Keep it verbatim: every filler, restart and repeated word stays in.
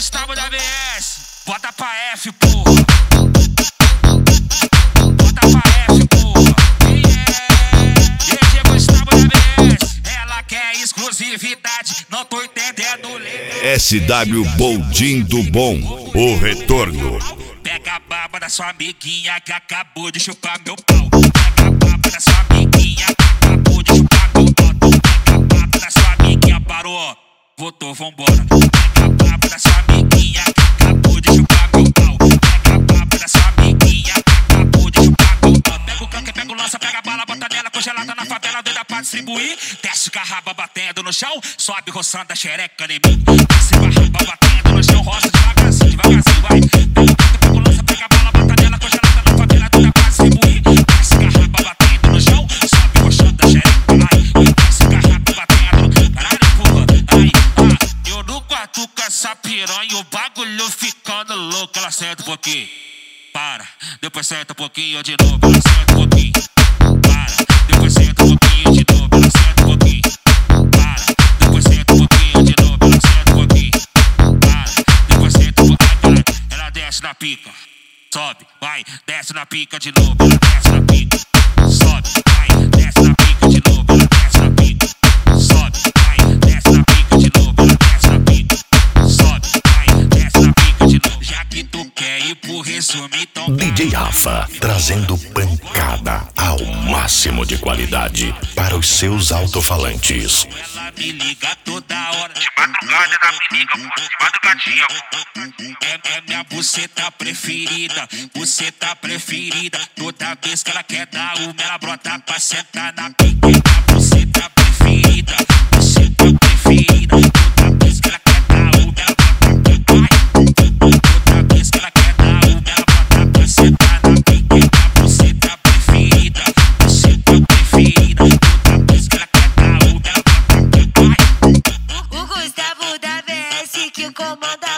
Gustavo da B S, bota pra F, porra. Bota pra F, porra. G G Gustavo da B S, ela quer exclusividade, não tô entendendo legal. S W Boldin do Bom, o retorno. Pega a baba da sua amiguinha que acabou de chupar meu pau. Pega a baba da sua amiguinha que acabou de chupar meu pau. Pega a baba da sua amiguinha, parou, voltou, vambora. Pega a baba da sua amiguinha que acabou de chupar meu pau. Pega a baba da sua amiguinha que acabou de chupar meu pau. Pega o canque, pega o lança, pega a bala, bota nela congelada na favela, doida pra distribuir. Desce com a raba batendo no chão, sobe roçando a xereca em mim. Desce com a raba batendo no chão, roça devagarzinho, devagarzinho, vai. Pega o lança, pega a bala, bota nela congelada na favela, doida pra distribuir. Desce com a raba batendo no chão, sobe roçando a xereca, vai. Desce com a raba batendo, caralho, porra, ai, ah. Eu não quarto com essa piranha, o bagulho ficando louco. Ela senta um pouquinho, para, depois senta um pouquinho de novo, ela senta um pouquinho. Para, depois senta um pouquinho de novo, ela senta um pouquinho. Para, depois senta um pouquinho de novo, ela senta um pouquinho. Para, depois senta um pouquinho. Ela desce na pica, sobe, vai, desce na pica de novo, ela desce na pica. Sobe, vai, desce na pica de novo, ela desce na pica. Sobe, vai, desce na pica de novo, ela desce na pica. Sobe, vai, desce na pica de novo. Já que tu quer ir pro resumo, então D J Rafa, trazendo pancada ao máximo de qualidade para os seus alto-falantes. ela me liga toda hora. De madrugada ela me liga, pô, de madrugadinha, pô. É, é minha buceta preferida, buceta preferida. Toda vez que ela quer dar uma, ela brota pra sentar na pica. É minha buceta preferida, buceta preferida. Toda vez que ela quer dar uma, ela brota pra Toda vez que ela quer dar uma, ela brota pra sentar na pica. É minha buceta preferida, buceta preferida. Toda vez que ela quer dar uma, ela brota pra O Gustavo da B S que comanda